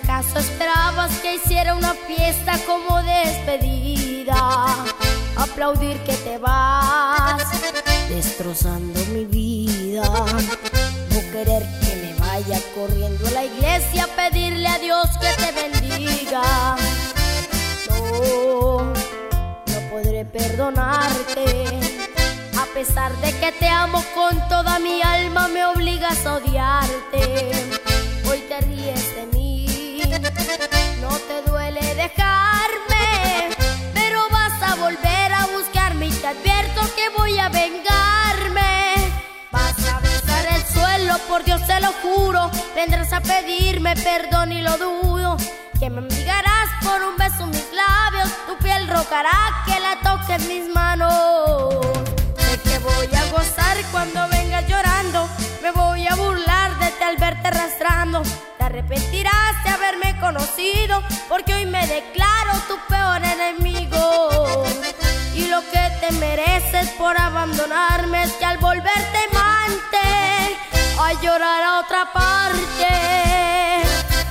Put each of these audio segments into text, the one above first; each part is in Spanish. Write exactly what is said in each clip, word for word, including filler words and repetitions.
¿Acaso esperabas que hiciera una fiesta como despedida? Aplaudir que te vas, destrozando mi vida. No querer que me vaya corriendo a la iglesia a pedirle a Dios que te bendiga. No, no podré perdonarte. A pesar de que te amo con toda mi alma, me obligas a odiarte. Hoy te ríes de mí, no te duele dejarme, pero vas a volver a buscarme y te advierto que voy a vengarme. Vas a besar el suelo, por Dios te lo juro, vendrás a pedirme perdón y lo dudo. Que me mendigarás por un beso en mis labios, tu piel rogará que la toque en mis manos. Sé que voy a gozar cuando vengas llorando, me voy a burlar de ti al verte arrastrando. Te arrepentirás de haberme conocido, porque hoy me declaro tu peor enemigo. Y lo que te mereces por abandonarme es que al volverte amante, a llorar a otra parte.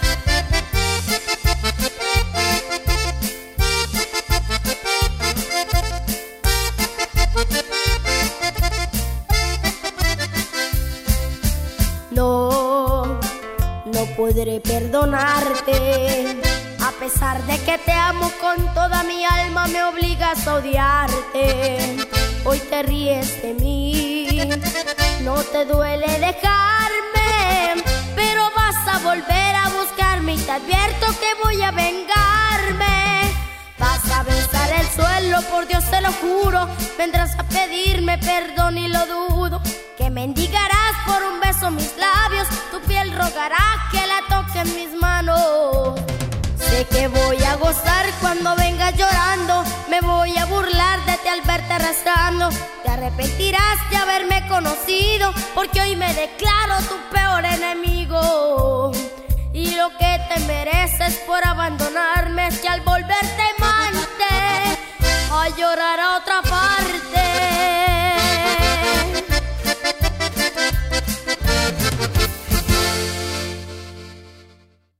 No, no podré perdonarte. A pesar de que te amo con toda mi alma, me obligas a odiarte. Hoy te ríes de mí, no te duele dejarme, pero vas a volver a buscarme y te advierto que voy a vengarme. Vas a besar el suelo, por Dios te lo juro, vendrás a pedirme perdón y lo dudo. Que mendigarás por un beso en mis labios, tu piel rogará que la toque en mis manos. Sé que voy a gozar cuando vengas llorando, me voy a burlar de ti al verte arrastrando. Te arrepentirás de haberme conocido, porque hoy me declaro tu peor enemigo. Y lo que te mereces por abandonarme es que al volverte amante, a llorar a otra parte.